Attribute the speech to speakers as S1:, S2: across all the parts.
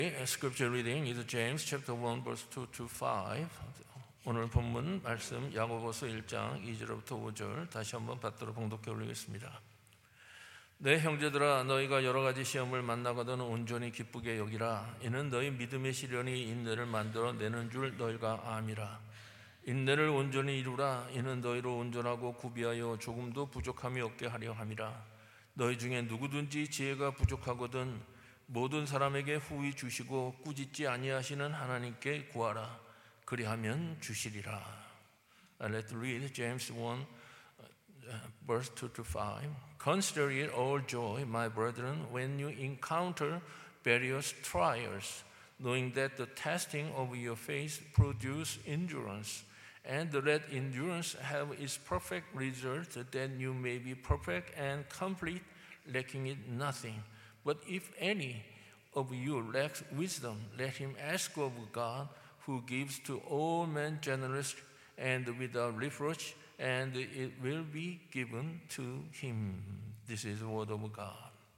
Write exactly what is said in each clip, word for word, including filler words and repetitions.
S1: Scripture reading is James chapter one verse two to five. 오늘 본문 말씀 야고보서 일 장 이 절부터 오 절 다시 한번 받들어 봉독해 올리겠습니다. 내 형제들아 너희가 여러 가지 시험을 만나거든 온전히 기쁘게 여기라. 이는 너희 믿음의 시련이 인내를 만들어 내는 줄 너희가 암이라. 인내를 온전히 이루라. 이는 너희로 온전하고 구비하여 조금도 부족함이 없게 하려 함이라. 너희 중에 누구든지 지혜가 부족하거든 모든 사람에게 후히 주시고 꾸짖지 아니하시는 하나님께 구하라. 그리하면 주시리라. Let's read James one verse two to five. Consider it all joy, my brethren, when you encounter various trials, knowing that the testing of your faith produces endurance, and let endurance have its perfect result, that you may be perfect and complete, lacking in nothing. But if any of you lacks wisdom, let him ask of God, who gives to all men generously and without reproach, and it will be given to him. This is the word of God.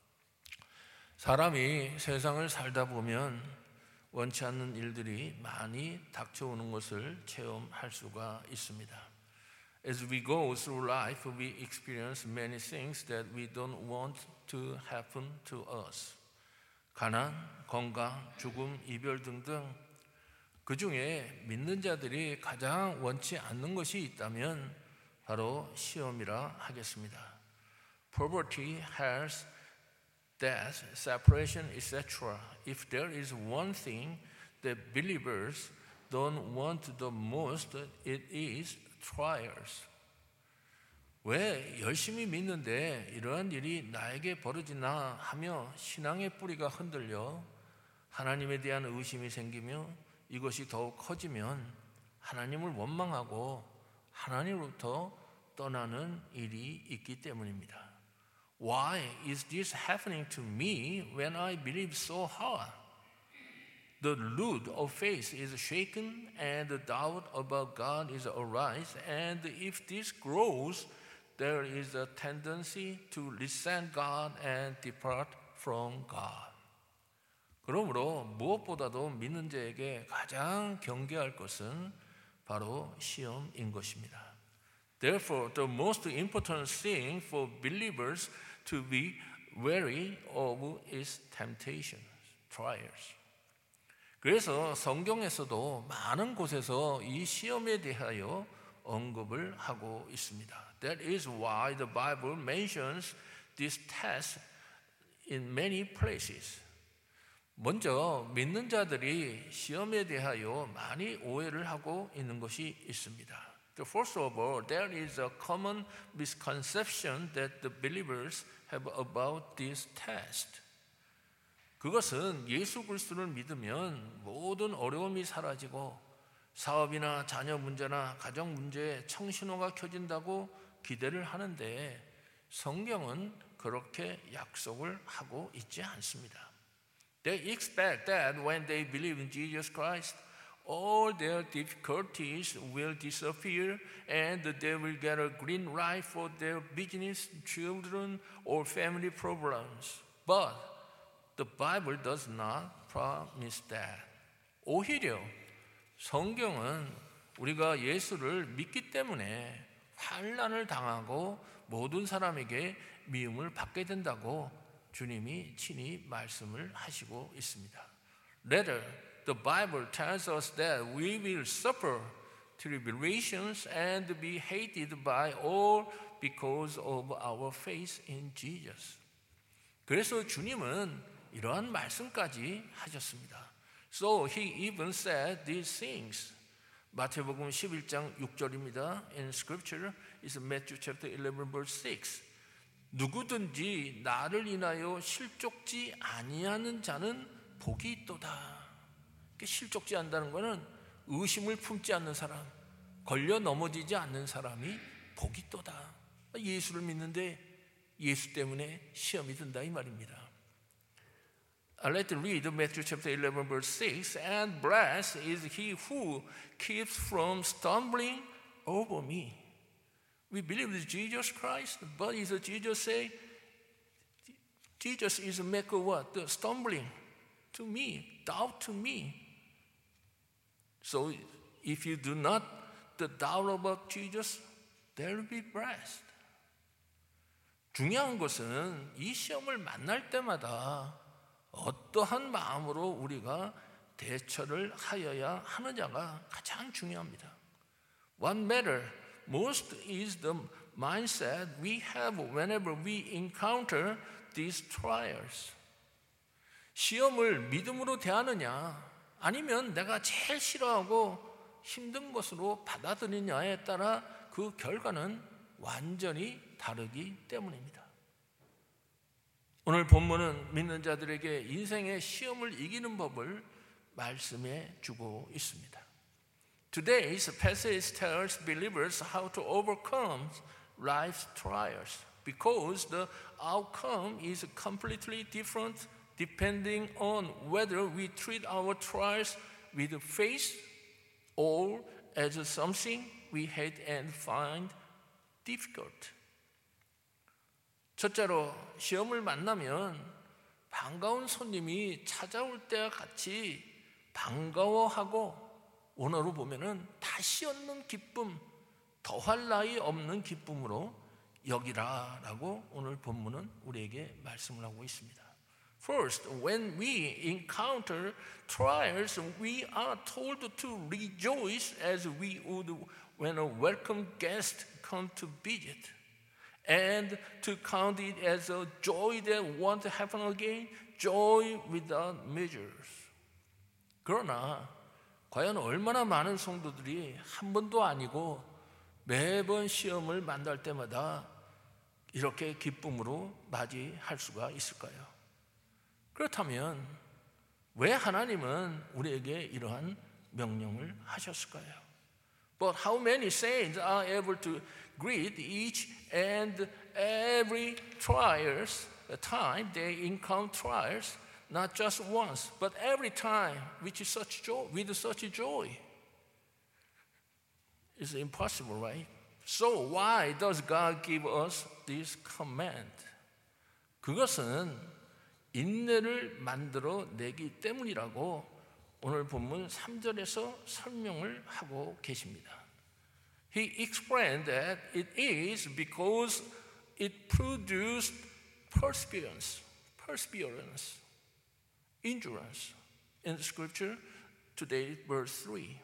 S1: 사람이 세상을 살다 보면 원치 않는 일들이 많이 닥쳐오는 것을 체험할 수가 있습니다. As we go through life, we experience many things that we don't want to happen to us. 가난, 건강, 죽음, 이별 등등 그 중에 믿는 자들이 가장 원치 않는 것이 있다면 바로 시험이라 하겠습니다. Poverty, health, death, separation, et cetera. If there is one thing that believers don't want the most, it is trials. 왜 열심히 믿는데 이러한 일이 나에게 벌어지나 하며 신앙의 뿌리가 흔들려 하나님에 대한 의심이 생기며 이것이 더욱 커지면 하나님을 원망하고 하나님으로부터 떠나는 일이 있기 때문입니다. Why is this happening to me when I believe so hard? The root of faith is shaken and the doubt about God is arise, and if this grows, there is a tendency to resent God and depart from God. 그러므로 무엇보다도 믿는 자에게 가장 경계할 것은 바로 시험인 것입니다. Therefore, the most important thing for believers to be wary of is temptations, trials. 그래서 성경에서도 많은 곳에서 이 시험에 대하여 언급을 하고 있습니다. That is why the Bible mentions this test in many places. 먼저 믿는 자들이 시험에 대하여 많이 오해를 하고 있는 것이 있습니다. First of all, there is a common misconception that the believers have about this test. 그것은 예수 그리스도를 믿으면 모든 어려움이 사라지고 사업이나 자녀 문제나 가정 문제에 청신호가 켜진다고 기대를 하는데 성경은 그렇게 약속을 하고 있지 않습니다. They expect that when they believe in Jesus Christ, all their difficulties will disappear and they will get a green light for their business, children, or family problems. But the Bible does not promise that. 오히려 성경은 우리가 예수를 믿기 때문에 환난을 당하고 모든 사람에게 미움을 받게 된다고 주님이 친히 말씀을 하시고 있습니다. Rather, the Bible tells us that we will suffer tribulations and be hated by all because of our faith in Jesus. 그래서 주님은 이러한 말씀까지 하셨습니다. So he even said these things. 마태복음 십일 장 육 절입니다. In scripture is Matthew chapter eleven verse six. 누구든지 나를 인하여 실족지 아니하는 자는 복이 있도다. 실족지 않는다는 것은 의심을 품지 않는 사람, 걸려 넘어지지 않는 사람이 복이 있도다. 예수를 믿는데 예수 때문에 시험이 든다 이 말입니다. Let's read Matthew chapter eleven verse six. And blessed is he who keeps from stumbling over me. We believe in Jesus Christ, but is Jesus say Jesus is make what? The stumbling. to me, doubt to me. So if you do not the doubt about Jesus, there will be blessed. 중요한 것은 이 시험을 만날 때마다 어떠한 마음으로 우리가 대처를 하여야 하느냐가 가장 중요합니다. What matters most is the mindset we have whenever we encounter these trials. 시험을 믿음으로 대하느냐 아니면 내가 제일 싫어하고 힘든 것으로 받아들이냐에 따라 그 결과는 완전히 다르기 때문입니다. 오늘 본문은 믿는 자들에게 인생의 시험을 이기는 법을 말씀해 주고 있습니다. Today's passage tells believers how to overcome life's trials because the outcome is completely different depending on whether we treat our trials with faith or as something we hate and find difficult. 첫째로 시험을 만나면 반가운 손님이 찾아올 때와 같이 반가워하고 원어로 보면은 다시 얻는 기쁨, 더할 나위 없는 기쁨으로 여기라라고 오늘 본문은 우리에게 말씀을 하고 있습니다. First, when we encounter trials, we are told to rejoice as we would when a welcome guest comes to visit, and to count it as a joy that won't happen again, joy without measures. 그러나 과연 얼마나 많은 성도들이 한 번도 아니고 매번 시험을 만날 때마다 이렇게 기쁨으로 맞이할 수가 있을까요? 그렇다면 왜 하나님은 우리에게 이러한 명령을 하셨을까요? But how many saints are able to greet each and every trials, the time they encounter trials, not just once, but every time, which is such joy, with such joy? It's impossible, right? So why does God give us this command? 그것은 인내를 만들어 내기 때문이라고 오늘 본문 삼 절에서 설명을 하고 계십니다. He explained that it is because it produced perseverance, perseverance, endurance. In the scripture today, verse three.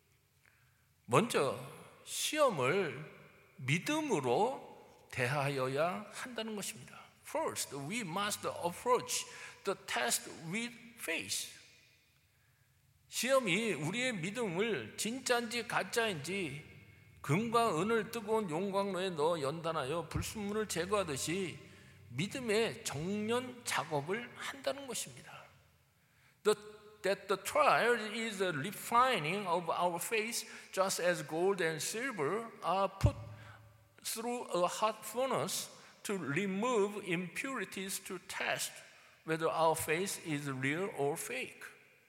S1: 먼저 시험을 믿음으로 대하여야 한다는 것입니다. First, we must approach the test with faith. 시험이 우리의 믿음을 진짜인지 가짜인지 금과 은을 뜨거운 용광로에 넣어 연단하여 불순물을 제거하듯이 믿음의 정련 작업을 한다는 것입니다. The, that the trial is a refining of our faith, just as gold and silver are put through a hot furnace to remove impurities to test whether our faith is real or fake.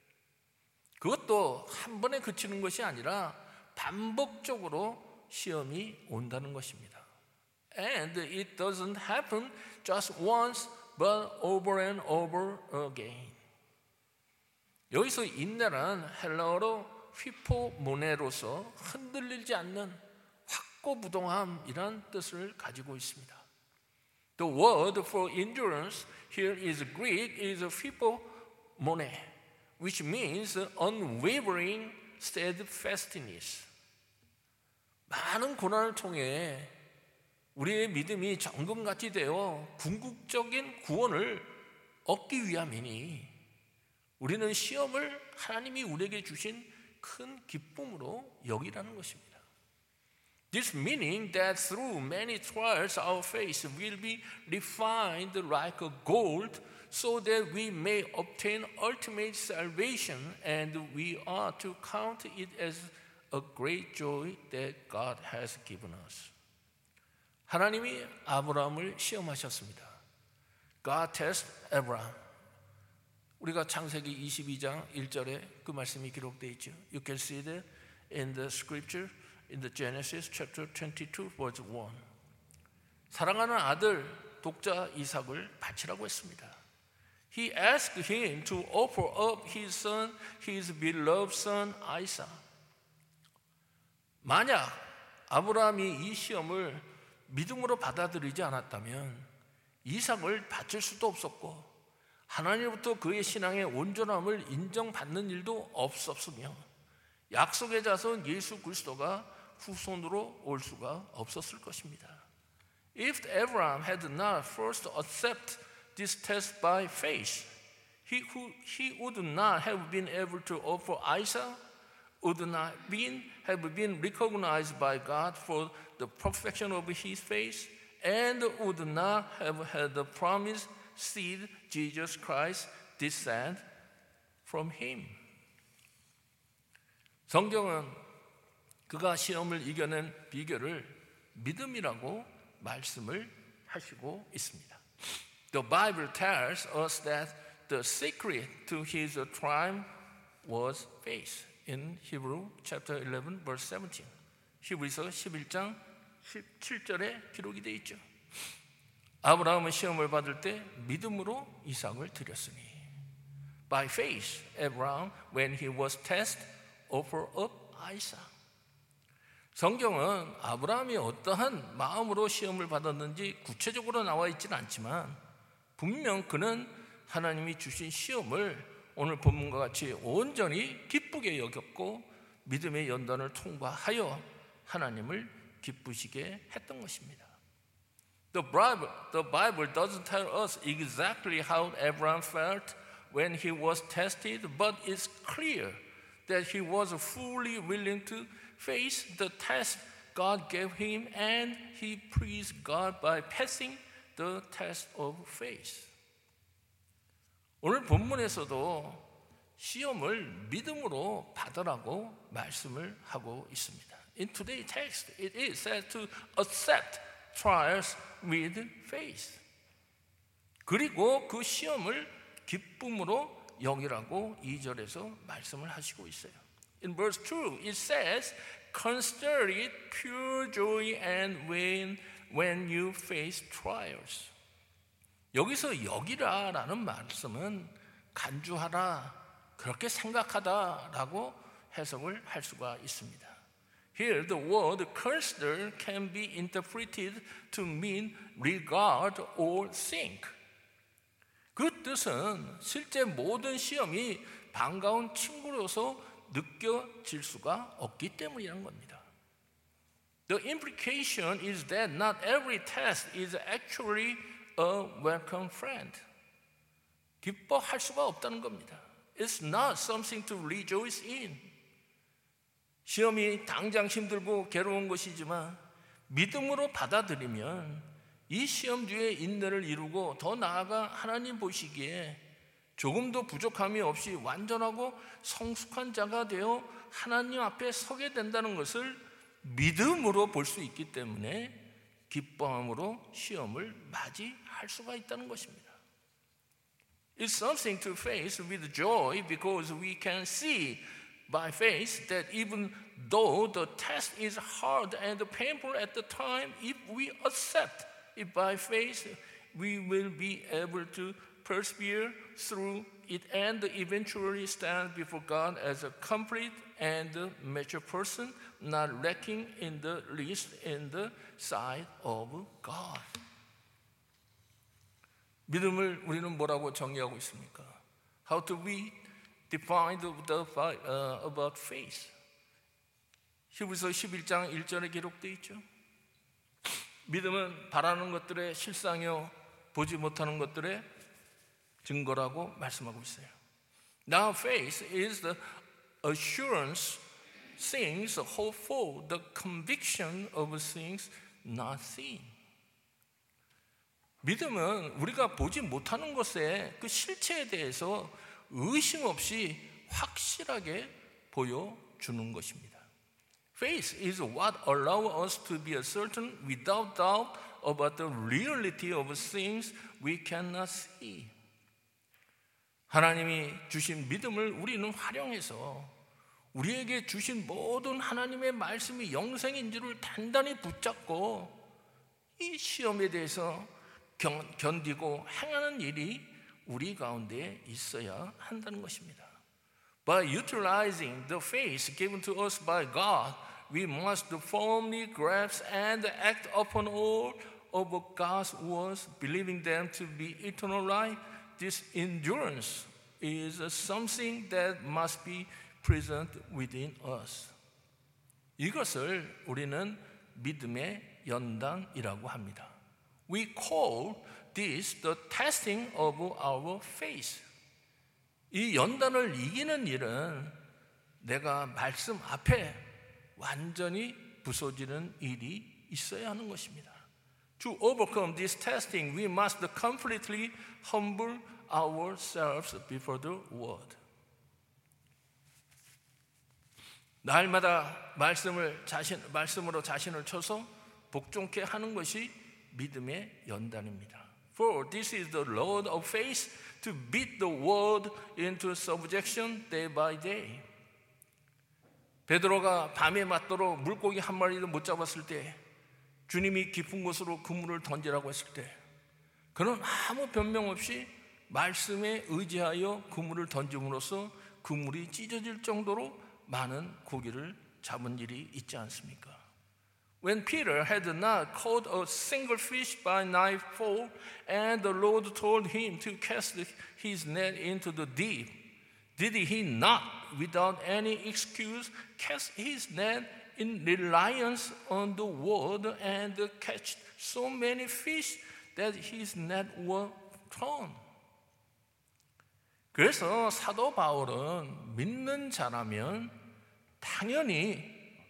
S1: 그것도 한 번에 그치는 것이 아니라 반복적으로 시험이 온다는 것입니다. And it doesn't happen just once, but over and over again. 여기서 인내란 헬라어로 휘포모네로서 흔들리지 않는 확고부동함이란 뜻을 가지고 있습니다. The word for endurance here is Greek is 휘포모네, which means unwavering steadfastness. 많은 고난을 통해 우리의 믿음이 정금같이 되어 궁극적인 구원을 얻기 위함이니 우리는 시험을 하나님이 우리에게 주신 큰 기쁨으로 여기라는 것입니다. This meaning that through many trials our faith will be refined like a gold so that we may obtain ultimate salvation, and we are to count it as a great joy that God has given us. 하나님이 아브라함을 시험하셨습니다. God tested Abraham. 우리가 창세기 이십이 장 일 절에 그 말씀이 기록되어 있죠. You can see that in the scripture in the Genesis chapter twenty-two verse one. 사랑하는 아들 독자 이삭을 바치라고 했습니다. He asked him to offer up his son, his beloved son Isaac. 만약 아브라함이 이 시험을 믿음으로 받아들이지 않았다면 이삭을 바칠 수도 없었고 하나님으로부터 그의 신앙의 온전함을 인정받는 일도 없었으며 약속의 자손 예수 그리스도가 후손으로 올 수가 없었을 것입니다. If Abraham had not first accepted this test by faith, he, who, he would not have been able to offer Isaac, would not been, have been recognized by God for the perfection of his faith, and would not have had the promised seed, Jesus Christ, descend from him. 성경은 그가 시험을 이겨낸 비결을 믿음이라고 말씀을 하시고 있습니다. The Bible tells us that the secret to his triumph was faith. In Hebrew chapter eleven verse seventeen. 히브리서 십일 장 십칠 절에 기록이 되어 있죠. 아브라함은 시험을 받을 때 믿음으로 이삭을 드렸으니 By faith Abraham when he was tested offered up Isaac. 성경은 아브라함이 어떠한 마음으로 시험을 받았는지 구체적으로 나와 있지는 않지만 분명 그는 하나님이 주신 시험을 오늘 본문과 같이 온전히 기쁘게 여겼고 믿음의 연단을 통과하여 하나님을 기쁘시게 했던 것입니다. The Bible, the Bible doesn't tell us exactly how Abraham felt when he was tested, but it's clear that he was fully willing to face the test God gave him, and he pleased God by passing the test of faith. 오늘 본문에서도 시험을 믿음으로 받으라고 말씀을 하고 있습니다. In today's text, it is said to accept trials with faith. 그리고 그 시험을 기쁨으로 여기라고 이 절에서 말씀을 하시고 있어요. In verse two, it says, consider it pure joy and when, when you face trials. 여기서 여기라라는 말씀은 간주하라, 그렇게 생각하다라고 해석을 할 수가 있습니다. Here the word consider can be interpreted to mean regard or think. 그 뜻은 실제 모든 시험이 반가운 친구로서 느껴질 수가 없기 때문이라는 겁니다. The implication is that not every test is actually a welcome friend. 기뻐할 수가 없다는 겁니다. It's not something to rejoice in. 시험이 당장 힘들고 괴로운 것이지만 믿음으로 받아들이면 이 시험 뒤에 인내를 이루고 더 나아가 하나님 보시기에 조금도 부족함이 없이 완전하고 성숙한 자가 되어 하나님 앞에 서게 된다는 것을 믿음으로 볼 수 있기 때문에 기뻐함으로 시험을 맞이할 수가 있다는 것입니다. It's something to face with joy because we can see by faith that even though the test is hard and painful at the time, if we accept it by faith, we will be able to persevere through it and eventually stand before God as a complete and mature person, not lacking in the least in the sight of God. 믿음을 우리는 뭐라고 정의하고 있습니까? How do we define the, the uh, about faith? 히브리서 십일 장 일 절에 기록되어 있죠. 믿음은 바라는 것들의 실상이요 보지 못하는 것들의 증거라고 말씀하고 있어요. Now faith is the assurance things hoped for, the conviction of things not seen. 믿음은 우리가 보지 못하는 것의 그 실체에 대해서 의심 없이 확실하게 보여주는 것입니다. Faith is what allows us to be certain without doubt about the reality of things we cannot see. 하나님이 주신 믿음을 우리는 활용해서 우리에게 주신 모든 하나님의 말씀이 영생인지를 단단히 붙잡고 이 시험에 대해서 견디고 행하는 일이 우리 가운데 있어야 한다는 것입니다. By utilizing the faith given to us by God, we must firmly grasp and act upon all of God's words, believing them to be eternal life. This endurance is something that must be present within us. 이것을 우리는 믿음의 연단이라고 합니다. We call this the testing of our faith. 이 연단을 이기는 일은 내가 말씀 앞에 완전히 부서지는 일이 있어야 하는 것입니다. To overcome this testing, we must completely humble ourselves before the word. 날마다 말씀을 자신 말씀으로 자신을 쳐서 복종케 하는 것이 믿음의 연단입니다. For this is the Lord of faith to beat the world into subjection day by day. 베드로가 밤에 맞도록 물고기 한 마리도 못 잡았을 때 주님이 깊은 곳으로 그물을 던지라고 했을 때 그는 아무 변명 없이 말씀에 의지하여 그물을 던짐으로써 그물이 찢어질 정도로 많은 고기를 잡은 일이 있지 않습니까? When Peter had not caught a single fish by nightfall, and the Lord told him to cast his net into the deep, did he not, without any excuse, cast his net in reliance on the word and catch so many fish that his net was torn? 그래서 사도 바울은 믿는 자라면 당연히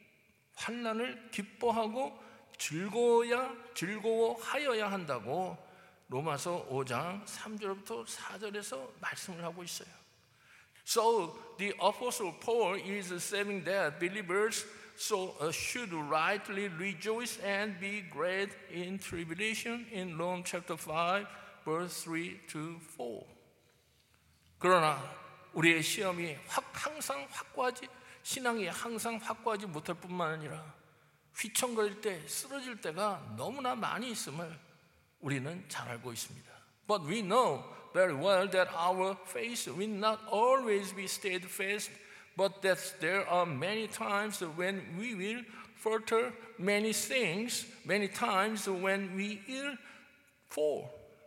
S1: 환난을 기뻐하고 즐거워야 즐거워하여야 한다고 로마서 오 장 삼 절부터 사 절에서 말씀을 하고 있어요. So the apostle Paul is saying that believers so should rightly rejoice and be glad in tribulation in Romans chapter five verse three to four. 그러나 우리의 시험이 확 항상 확고하지 신앙이 항상 확고하지 못할 뿐만 아니라 휘청거릴 때 쓰러질 때가 너무나 많이 있음을 우리는 잘 알고 있습니다. But we know very well that our faith will not always be steadfast, but that there are many times when we will falter, many things, many times when we will fall.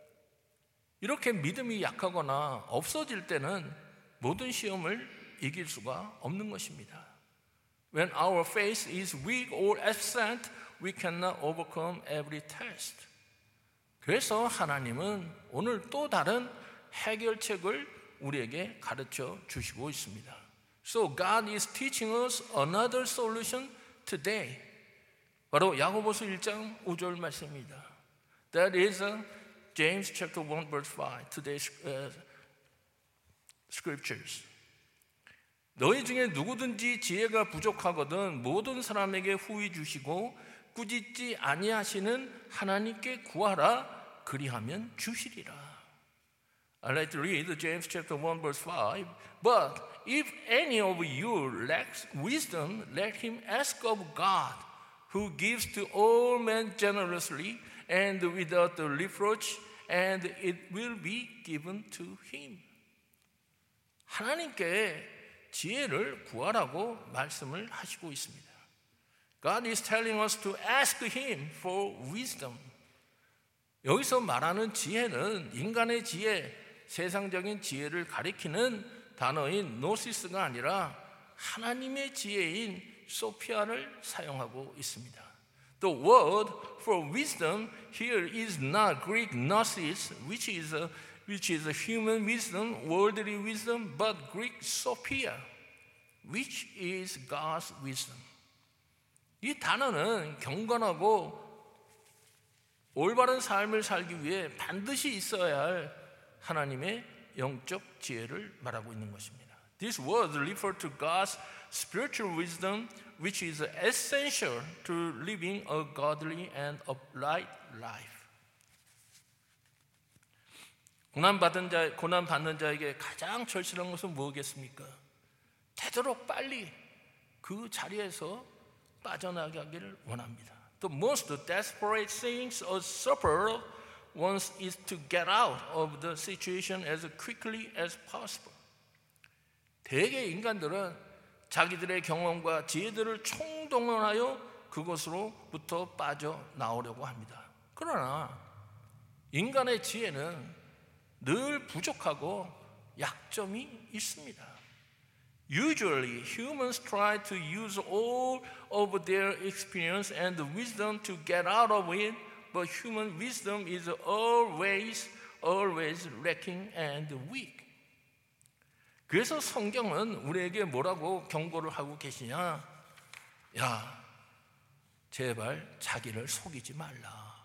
S1: 이렇게 믿음이 약하거나 없어질 때는 모든 시험을 이길 수가 없는 것입니다. When our faith is weak or absent, we cannot overcome every test. 그래서 하나님은 오늘 또 다른 해결책을 우리에게 가르쳐 주시고 있습니다. So God is teaching us another solution today. 바로 야고보서 일 장 오 절 말씀입니다. That is James chapter one verse five. Today's uh, scriptures. 너희 중에 누구든지 지혜가 부족하거든 모든 사람에게 후히 주시고 꾸짖지 아니하시는 하나님께 구하라 그리하면 주시리라. I'd like to read James chapter one verse five. But if any of you lacks wisdom, let him ask of God, who gives to all men generously and without reproach, and it will be given to him. 하나님께 지혜를 구하라고 말씀을 하시고 있습니다. God is telling us to ask Him for wisdom. 여기서 말하는 지혜는 인간의 지혜, 세상적인 지혜를 가리키는 단어인 노시스가 아니라 하나님의 지혜인 소피아를 사용하고 있습니다. The word for wisdom here is not Greek gnosis, which is a which is a human wisdom, worldly wisdom, but Greek sophia, which is God's wisdom. 이 단어는 경건하고 올바른 삶을 살기 위해 반드시 있어야 할 하나님의 영적 지혜를 말하고 있는 것입니다. These words refer to God's spiritual wisdom, which is essential to living a godly and upright life. 고난받은 자, 고난받는 자에게 가장 절실한 것은 무엇이겠습니까? 되도록 빨리 그 자리에서 빠져나가기를 원합니다. The most desperate things a sufferer wants is to get out of the situation as quickly as possible. 대개 인간들은 자기들의 경험과 지혜들을 총동원하여 그것으로부터 빠져나오려고 합니다. 그러나 인간의 지혜는 늘 부족하고 약점이 있습니다. Usually, humans try to use all of their experience and wisdom to get out of it, but human wisdom is always, always lacking and weak. 그래서 성경은 우리에게 뭐라고 경고를 하고 계시냐? 야, 제발 자기를 속이지 말라.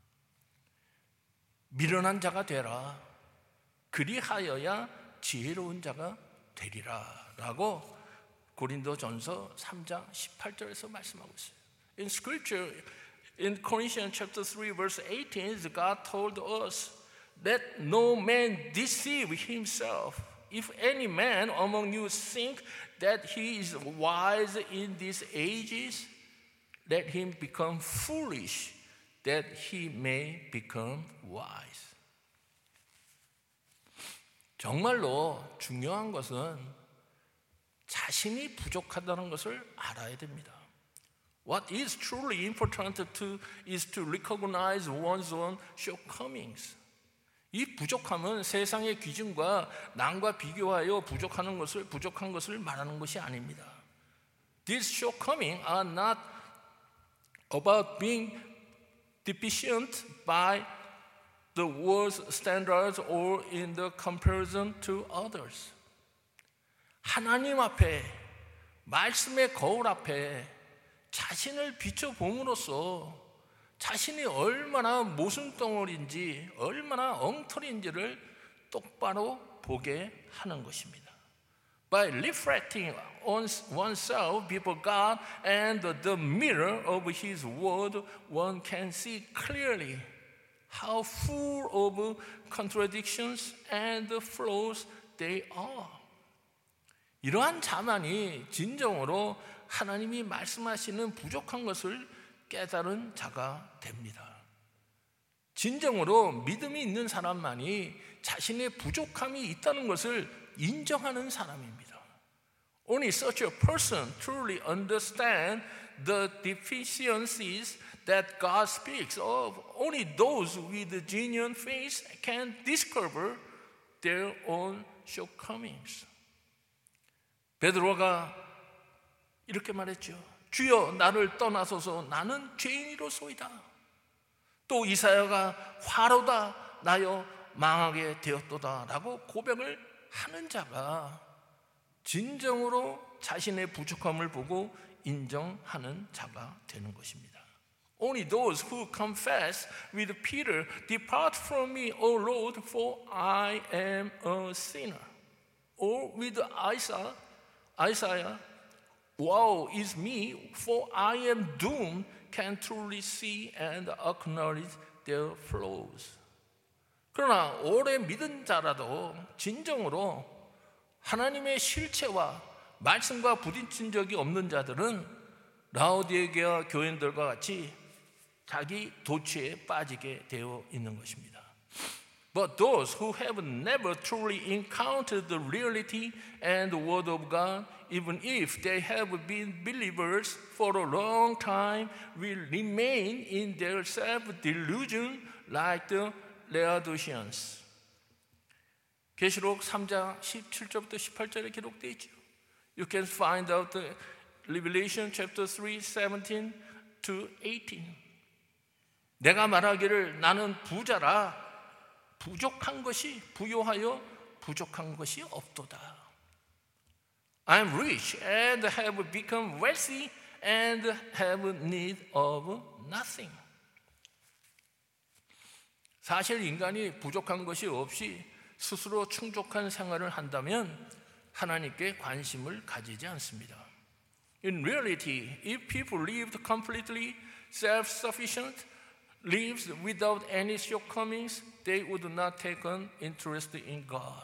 S1: 미련한 자가 되라. 그리하여야 지혜로운 자가 되리라 라고 고린도전서 삼 장 십팔 절에서 말씀하고 있어요. In scripture, in Corinthians chapter three verse eighteen, God told us that no man deceive himself. If any man among you think that he is wise in these ages, let him become foolish, that he may become wise. 정말로 중요한 것은 자신이 부족하다는 것을 알아야 됩니다. What is truly important to, is to recognize one's own shortcomings. 이 부족함은 세상의 기준과 남과 비교하여 부족하는 것을, 부족한 것을 말하는 것이 아닙니다. These shortcomings are not about being deficient by the world's standards or in the comparison to others. 하나님 앞에, 말씀의 거울 앞에 자신을 비춰봄으로써 자신이 얼마나 모순덩어리인지, 얼마나 엉터리인지를 똑바로 보게 하는 것입니다. By reflecting on oneself before God and the mirror of His Word, one can see clearly how full of contradictions and flaws they are. 이러한 자만이 진정으로 하나님이 말씀하시는 부족한 것을 깨달은 자가 됩니다. 진정으로 믿음이 있는 사람만이 자신의 부족함이 있다는 것을 인정하는 사람입니다. Only such a person truly understands the deficiencies that God speaks of. Only those with genuine faith can discover their own shortcomings. 베드로가 이렇게 말했죠. 주여 나를 떠나소서 나는 죄인이로소이다. 또 이사야가 화로다 나여 망하게 되었도다 라고 고백을 하는 자가 진정으로 자신의 부족함을 보고 인정하는 자가 되는 것입니다. Only those who confess with Peter, depart from me, O Lord, for I am a sinner. Or with Isaiah, Isaiah, woe is me, for I am doomed, can truly see and acknowledge their flaws. 그러나 오래 믿은 자라도 진정으로 하나님의 실체와 말씀과 부딪힌 적이 없는 자들은 라오디게아 교인들과 같이 자기 도취에 빠지게 되어 있는 것입니다. But those who have never truly encountered the reality and the word of God, even if they have been believers for a long time, will remain in their self-delusion like the Laodiceans. 계시록 삼 장 십칠 절부터 십팔 절에 기록되어 있죠. You can find out the Revelation chapter three, seventeen to eighteen. 내가 말하기를 나는 부자라 부족한 것이 부요하여 부족한 것이 없도다. I am rich and have become wealthy and have need of nothing. 사실 인간이 부족한 것이 없이 스스로 충족한 생활을 한다면 하나님께 관심을 가지지 않습니다. In reality, if people lived completely self-sufficient, lives without any shortcomings, they would not take an interest in God.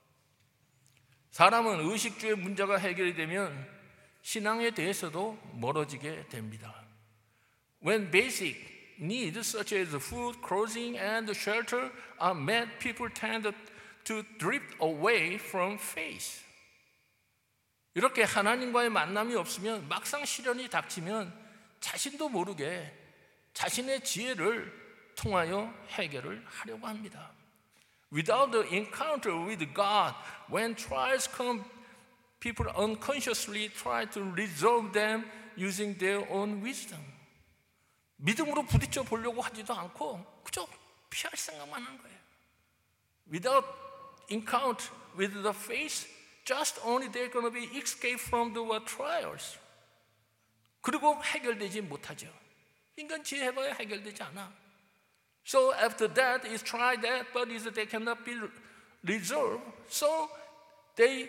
S1: 사람은 의식주의 문제가 해결이 되면 신앙에 대해서도 멀어지게 됩니다. When basic needs such as food, clothing, and shelter are met, people tend to drift away from faith. 이렇게 하나님과의 만남이 없으면 막상 시련이 닥치면 자신도 모르게 자신의 지혜를 통하여 해결을 하려고 합니다. Without the encounter with God, when trials come, people unconsciously try to resolve them using their own wisdom. 믿음으로 부딪혀 보려고 하지도 않고 그저 피할 생각만 하는 거예요. Without encounter with the faith, just only they're going to be escape from the trials. 그리고 해결되지 못하죠. 인간 지혜 해봐야 해결되지 않아. So after that, is try that, but is they cannot be resolved. So they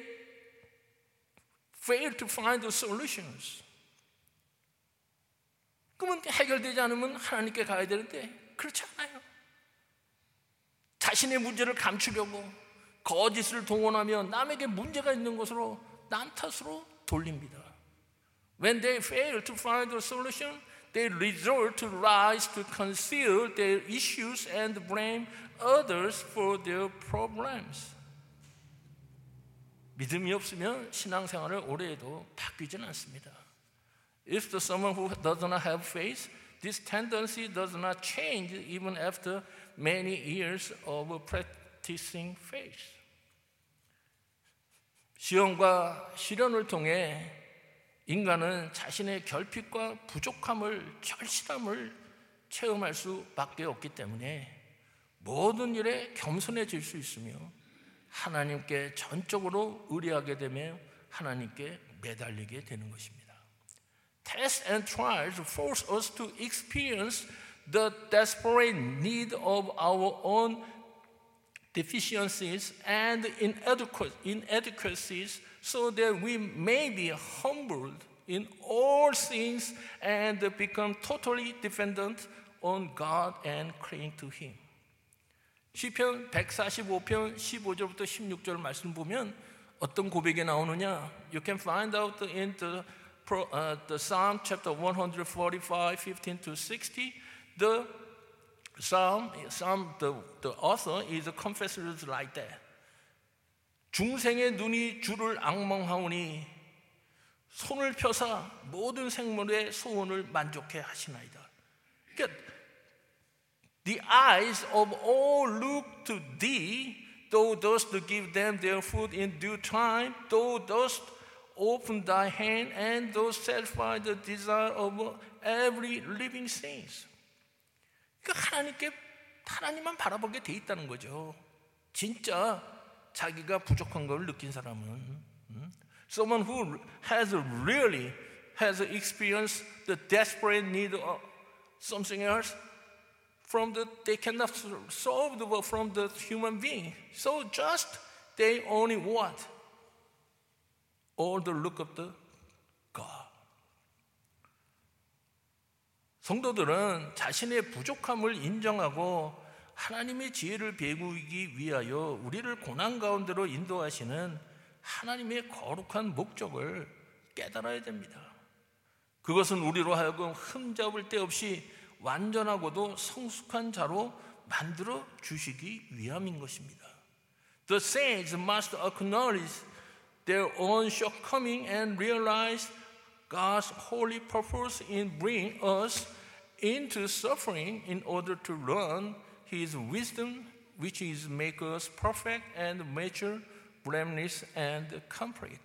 S1: fail to find the solutions. 그러면 해결되지 않으면 하나님께 가야 되는데 그렇지 않아요. 자신의 문제를 감추려고 거짓을 동원하며 남에게 문제가 있는 것으로 남 탓으로 돌립니다. When they fail to find a solution, they resort to lies to conceal their issues and blame others for their problems. 믿음이 없으면 신앙생활을 오래 해도 바뀌지는 않습니다. If the someone who does not have faith, this tendency does not change even after many years of practicing faith. 시험과 시련을 통해 인간은 자신의 결핍과 부족함을, 절실함을 체험할 수밖에 없기 때문에 모든 일에 겸손해질 수 있으며 하나님께 전적으로 의뢰하게 되며 하나님께 매달리게 되는 것입니다. Tests and trials force us to experience the desperate need of our own deficiencies and inadequacies so that we may be humbled in all things and become totally dependent on God and cling to Him. 시편 백사십오 편 십오 절부터 십육 절 말씀 보면 어떤 고백이 나오느냐? You can find out in the, uh, the Psalm chapter one forty-five, fifteen to sixty. The Psalm, Psalm the, the author is a confessor like that. 중생의 눈이 주를 앙망하오니 손을 펴사 모든 생물의 소원을 만족해 하시나이다. 그러니까 the eyes of all look to thee, thou dost give them their food in due time, thou dost open thy hand and dost satisfy the desire of every living thing. 그러니까 하나님께 하나님만 바라보게 돼 있다는 거죠. 진짜 자기가 부족한 걸 느낀 사람은 someone who has really has experienced the desperate need of something else from the they cannot solve the from the human being. So just they only want all the look of the God. 성도들은 자신의 부족함을 인정하고 하나님의 지혜를 배우기 위하여 우리를 고난 가운데로 인도하시는 하나님의 거룩한 목적을 깨달아야 됩니다. 그것은 우리로 하여금 흠잡을 데 없이 완전하고도 성숙한 자로 만들어 주시기 위함인 것입니다. The saints must acknowledge their own shortcoming and realize God's holy purpose in bringing us into suffering in order to learn His wisdom, which is make us perfect and mature, blameless and complete.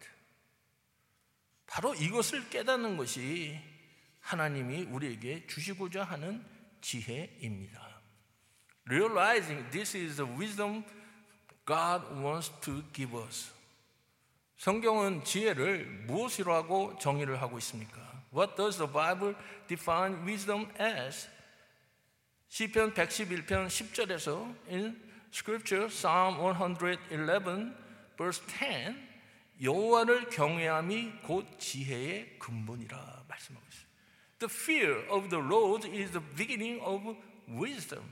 S1: 바로 이것을 깨닫는 것이 하나님이 우리에게 주시고자 하는 지혜입니다. Realizing this is the wisdom God wants to give us. 성경은 지혜를 무엇으로 하고 정의를 하고 있습니까? What does the Bible define wisdom as? 시편 백십일 편 십 절에서 in Scripture, Psalm one eleven, verse ten, 여호와를 경외함이 곧 지혜의 근본이라 말씀하고 있습니다. The fear of the Lord is the beginning of wisdom.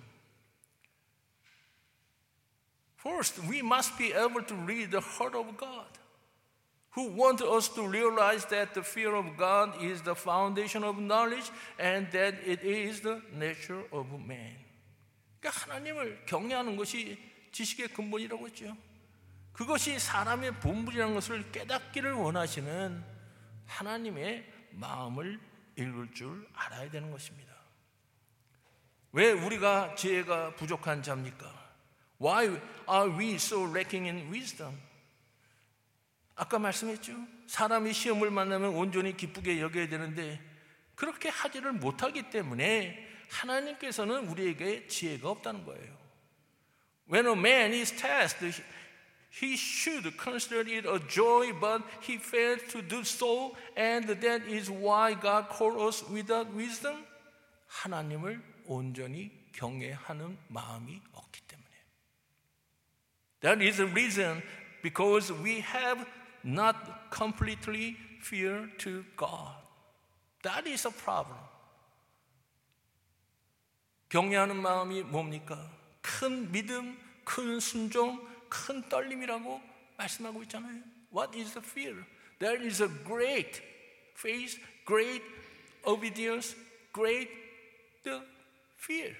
S1: First, we must be able to read the heart of God. who want us to realize that the fear of God is the foundation of knowledge and that it is the nature of man. 그러니까 하나님을 경외하는 것이 지식의 근본이라고 했죠. 그것이 사람의 본분이라는 것을 깨닫기를 원하시는 하나님의 마음을 읽을 줄 알아야 되는 것입니다. 왜 우리가 지혜가 부족한 자입니까? Why are we so lacking in wisdom? 아까 말씀했죠. 사람이 시험을 만나면 온전히 기쁘게 여겨야 되는데 그렇게 하지를 못하기 때문에 하나님께서는 우리에게 지혜가 없다는 거예요. When a man is tested, he should consider it a joy, but he failed to do so, and that is why God called us without wisdom. 하나님을 온전히 경외하는 마음이 없기 때문에. That is the reason, because we have not completely fear to God. That is a problem. 경외하는 마음이 뭡니까? 큰 믿음, 큰 순종, 큰 떨림이라고 말씀하고 있잖아요. What is the fear? There is a great faith, great obedience, great the fear.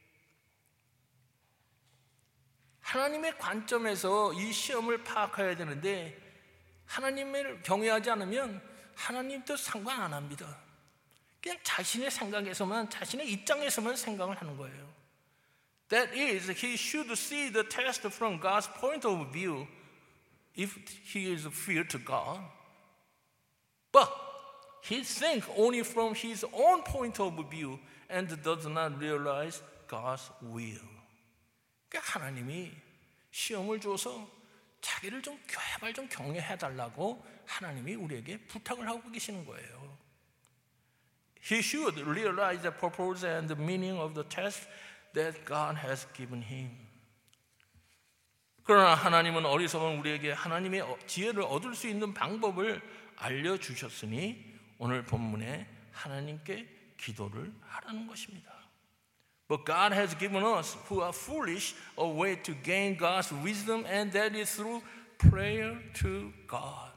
S1: 하나님의 관점에서 이 시험을 파악해야 되는데 하나님을 경외하지 않으면 하나님도 상관 안 합니다. 그냥 자신의 생각에서만, 자신의 입장에서만 생각을 하는 거예요. That is, he should see the test from God's point of view if he is fear to God. But he thinks only from his own point of view and does not realize God's will. 그러니까 하나님이 시험을 줘서 자기를 좀 제발 좀 경외해달라고 하나님이 우리에게 부탁을 하고 계시는 거예요. He should realize the purpose and the meaning of the test that God has given him. 그러나 하나님은 어리석은 우리에게 하나님의 지혜를 얻을 수 있는 방법을 알려주셨으니 오늘 본문에 하나님께 기도를 하라는 것입니다. But God has given us who are foolish a way to gain God's wisdom, and that is through prayer to God.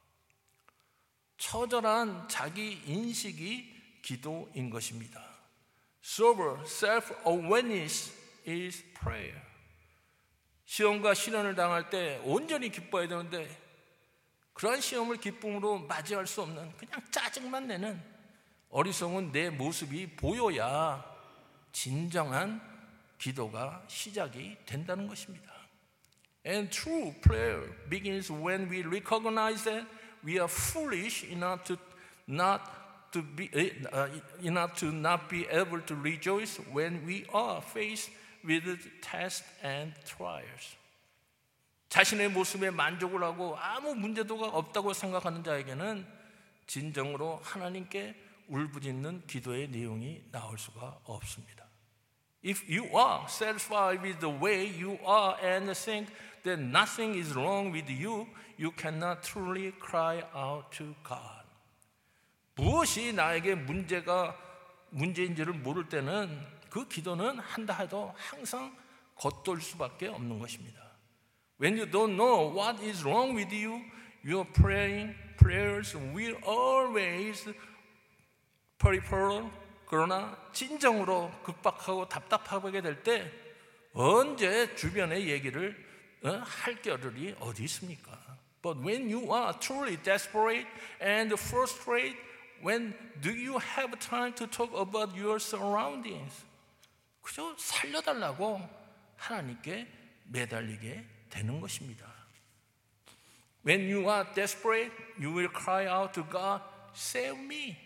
S1: 처절한 자기 인식이 기도인 것입니다. Sober self-awareness is prayer. 시험과 시련을 당할 때 온전히 기뻐야 되는데 그러한 시험을 기쁨으로 맞이할 수 없는 그냥 짜증만 내는 어리석은 내 모습이 보여야 진정한 기도가 시작이 된다는 것입니다. And true prayer begins when we recognize that we are foolish enough to not to be uh, enough to not be able to rejoice when we are faced with tests and trials. 자신의 모습에 만족을 하고 아무 문제도가 없다고 생각하는 자에게는 진정으로 하나님께 울부짖는 기도의 내용이 나올 수가 없습니다. If you are satisfied with the way you are and think that nothing is wrong with you, you cannot truly cry out to God. 무엇이 나에게 문제가 문제인지를 모를 때는 그 기도는 한다 해도 항상 겉돌 수밖에 없는 것입니다. When you don't know what is wrong with you, your praying prayers will always peripheral. 그러나 진정으로 급박하고 답답하게 될 때 언제 주변의 얘기를 어, 할 겨를이 어디 있습니까? But when you are truly desperate and frustrated, when do you have time to talk about your surroundings? 그저 살려달라고 하나님께 매달리게 되는 것입니다. When you are desperate, you will cry out to God, save me.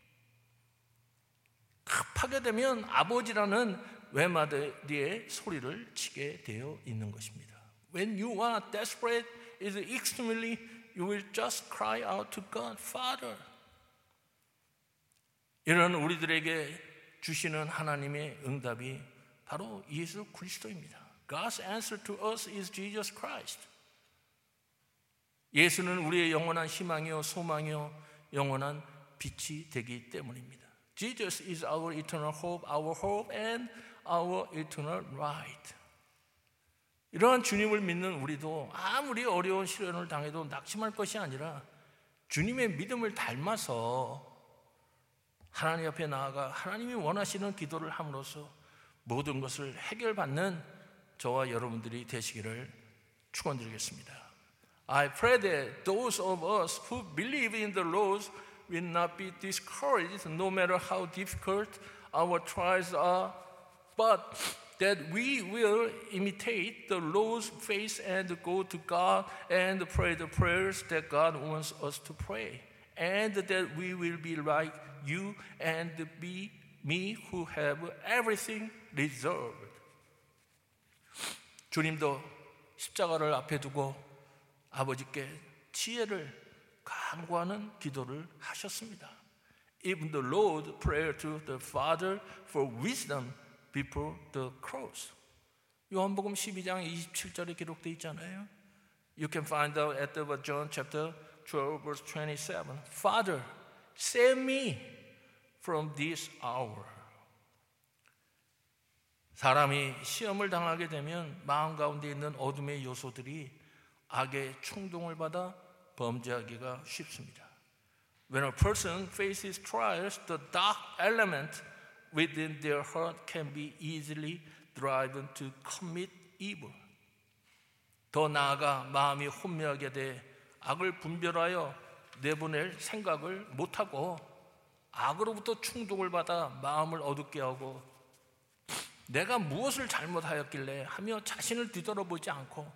S1: 급하게 되면 아버지라는 외마디의 소리를 치게 되어 있는 것입니다. When you are desperate, is extremely, you will just cry out to God, Father. 이런 우리들에게 주시는 하나님의 응답이 바로 예수 그리스도입니다. God's answer to us is Jesus Christ. 예수는 우리의 영원한 희망이요 소망이요 영원한 빛이 되기 때문입니다. Jesus is our eternal hope, our hope and our eternal right. 이러한 주님을 믿는 우리도 아무리 어려운 시련을 당해도 낙심할 것이 아니라 주님의 믿음을 닮아서 하나님 앞에 나아가 하나님이 원하시는 기도를 함으로써 모든 것을 해결받는 저와 여러분들이 되시기를 축원드리겠습니다. I pray that those of us who believe in the Lord will not be discouraged no matter how difficult our trials are, but that we will imitate the Lord's faith and go to God and pray the prayers that God wants us to pray, and that we will be like you and be me who have everything reserved. 주님도 십자가를 앞에 두고 아버지께 지혜를 간구하는 기도를 하셨습니다. Even the Lord prayed to the Father for wisdom before the cross. 요한복음 십이 장 이십칠 절에 기록되어 있잖아요. You can find out at the John chapter twelve verse twenty-seven. Father, save me from this hour. 사람이 시험을 당하게 되면 마음 가운데 있는 어둠의 요소들이 악의 충동을 받아 범죄하기가 쉽습니다. When a person faces trials, the dark element within their heart can be easily driven to commit evil. 더 나아가 마음이 혼미하게 돼 악을 분별하여 내보낼 생각을 못하고 악으로부터 충동을 받아 마음을 어둡게 하고 내가 무엇을 잘못하였길래 하며 자신을 뒤돌아보지 않고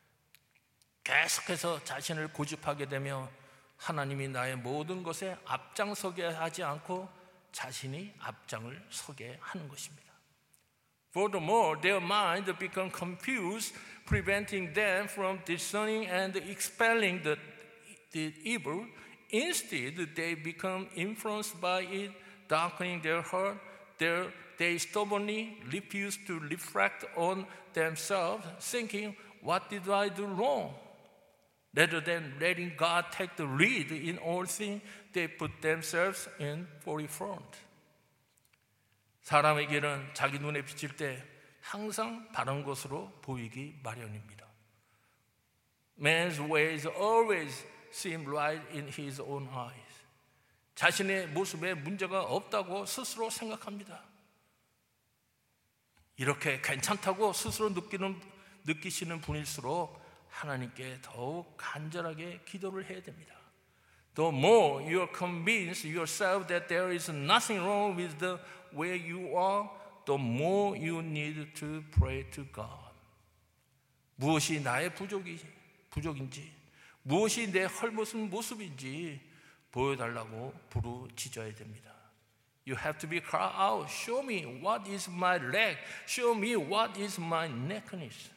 S1: 계속해서 자신을 고집하게 되며 하나님이 나의 모든 것에 앞장서게 하지 않고 자신이 앞장을 서게 하는 것입니다. Furthermore, their mind become confused, preventing them from discerning and expelling the, the evil. Instead, they become influenced by it, darkening their heart. Their, they stubbornly refuse to reflect on themselves, thinking, "What did I do wrong?" Rather than letting God take the lead in all things, they put themselves in forefront. 사람에게는 자기 눈에 비칠 때 항상 바른 것으로 보이기 마련입니다. Man's ways always seem right in his own eyes. 자신의 모습에 문제가 없다고 스스로 생각합니다. 이렇게 괜찮다고 스스로 느끼는, 느끼시는 분일수록 하나님께 더욱 간절하게 기도를 해야 됩니다. The more you are convinced yourself that there is nothing wrong with the way you are, the more you need to pray to God. 무엇이 나의 부족이, 부족인지, 무엇이 내 헐벗은 모습인지 보여달라고 부르짖어야 됩니다. You have to be cry out, show me what is my lack, show me what is my nakedness.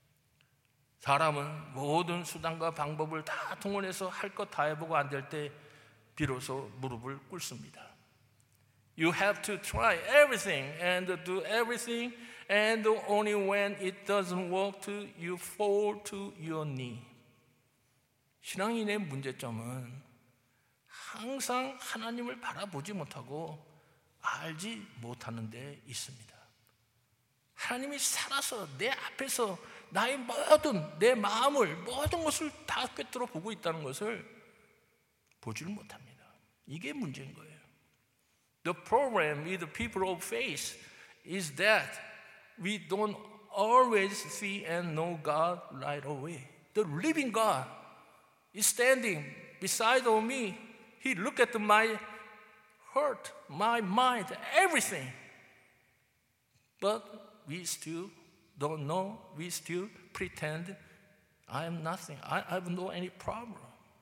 S1: 사람은 모든 수단과 방법을 다 동원해서 할 것 다 해보고 안 될 때 비로소 무릎을 꿇습니다. You have to try everything and do everything, and only when it doesn't work to you fall to your knee. 신앙인의 문제점은 항상 하나님을 바라보지 못하고 알지 못하는 데 있습니다. 하나님이 살아서 내 앞에서 나의 모든 내 마음을 모든 것을 다 꿰뚫어 보고 있다는 것을 보지를 못합니다. 이게 문제인 거예요. The problem with the people of faith is that we don't always see and know God right away. The living God is standing beside of me. He look at my heart, my mind, everything. But we still don't know, we still pretend I am nothing. I, I have no any problem.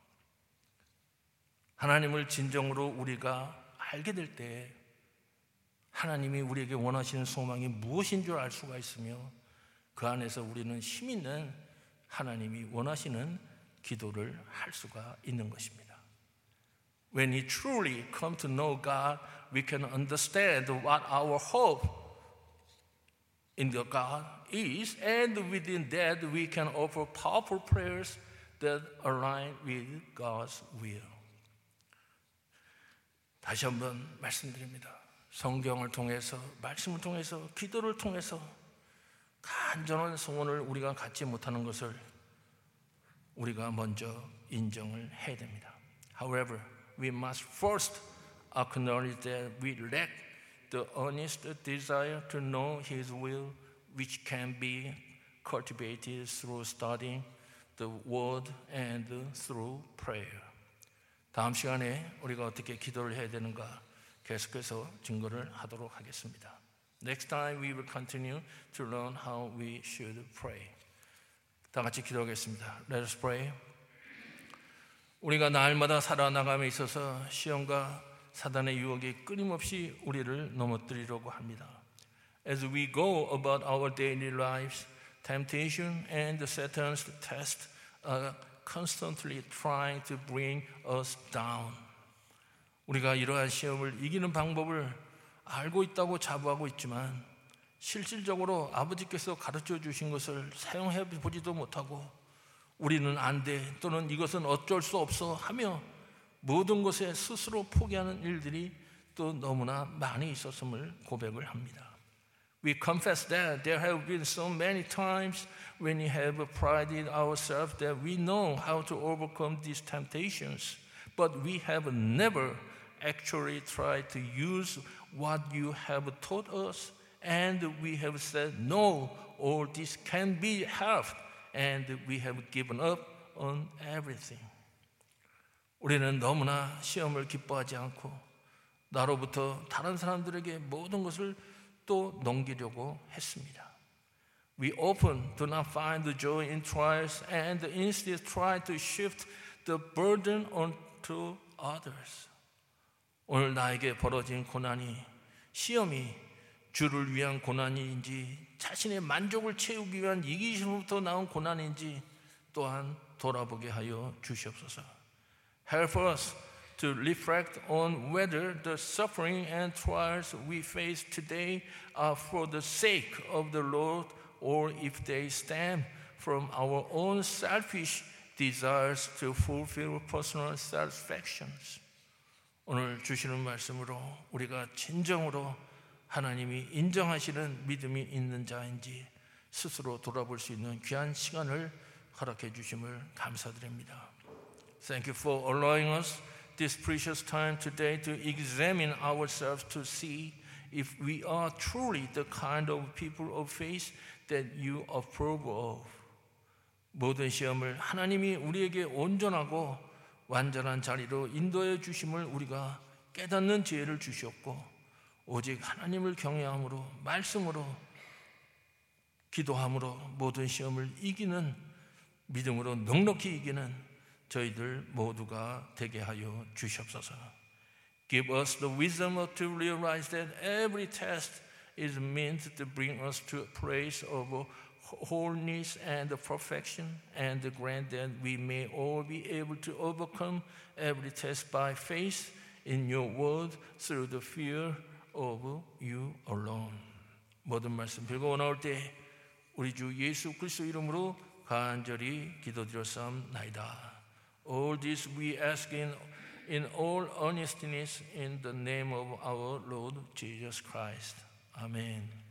S1: 하나님을 진정으로 우리가 알게 될 때 하나님이 우리에게 원하시는 소망이 무엇인 줄 알 수가 있으며 그 안에서 우리는 힘 있는 하나님이 원하시는 기도를 할 수가 있는 것입니다. When we truly come to know God, we can understand what our hope in the God is, and within that we can offer powerful prayers that align with God's will. 다시 한번 말씀드립니다. 성경을 통해서, 말씀을 통해서, 기도를 통해서 간절한 소원을 우리가 갖지 못하는 것을 우리가 먼저 인정을 해야 됩니다. However, we must first acknowledge that we lack the earnest desire to know His will, which can be cultivated through studying the Word and through prayer. 다음 시간에 우리가 어떻게 기도를 해야 되는가 계속해서 증거를 하도록 하겠습니다. Next time we will continue to learn how we should pray. 다 같이 기도하겠습니다. Let us pray. 우리가 날마다 살아나감에 있어서 시험과 사단의 유혹이 끊임없이 우리를 넘어뜨리려고 합니다. As we go about our daily lives, temptation and Satan's test are constantly trying to bring us down. 우리가 이러한 시험을 이기는 방법을 알고 있다고 자부하고 있지만 실질적으로 아버지께서 가르쳐 주신 것을 사용해 보지도 못하고 우리는 안 돼 또는 이것은 어쩔 수 없어 하며 모든 것에 스스로 포기하는 일들이 또 너무나 많이 있었음을 고백을 합니다. We confess that there have been so many times when we have prided ourselves that we know how to overcome these temptations, but we have never actually tried to use what you have taught us, and we have said, no, all this can be helped, and we have given up on everything. 우리는 너무나 시험을 기뻐하지 않고 나로부터 다른 사람들에게 모든 것을 또 넘기려고 했습니다. We often do not find the joy in trials and instead try to shift the burden onto others. 오늘 나에게 벌어진 고난이 시험이 주를 위한 고난인지 자신의 만족을 채우기 위한 이기심부터 나온 고난인지 또한 돌아보게 하여 주시옵소서. Help us to reflect on whether the suffering and trials we face today are for the sake of the Lord or if they stem from our own selfish desires to fulfill personal satisfactions. 오늘 주시는 말씀으로 우리가 진정으로 하나님이 인정하시는 믿음이 있는 자인지 스스로 돌아볼 수 있는 귀한 시간을 허락해 주심을 감사드립니다. Thank you for allowing us this precious time today to examine ourselves to see if we are truly the kind of people of faith that you approve of. 모든 시험을 하나님이 우리에게 온전하고 완전한 자리로 인도해 주심을 우리가 깨닫는 지혜를 주셨고 오직 하나님을 경외함으로 말씀으로 기도함으로 모든 시험을 이기는 믿음으로 넉넉히 이기는 저희들 모두가 되게 하여 주시옵소서. Give us the wisdom to realize that every test is meant to bring us to a place of wholeness and perfection, and grant that we may all be able to overcome every test by faith in your word through the fear of you alone. 모든 말씀 빌고 나올 때 우리 주 예수 그리스도 이름으로 간절히 기도드렸사옵나이다. All this we ask in, in all earnestness in the name of our Lord Jesus Christ. Amen.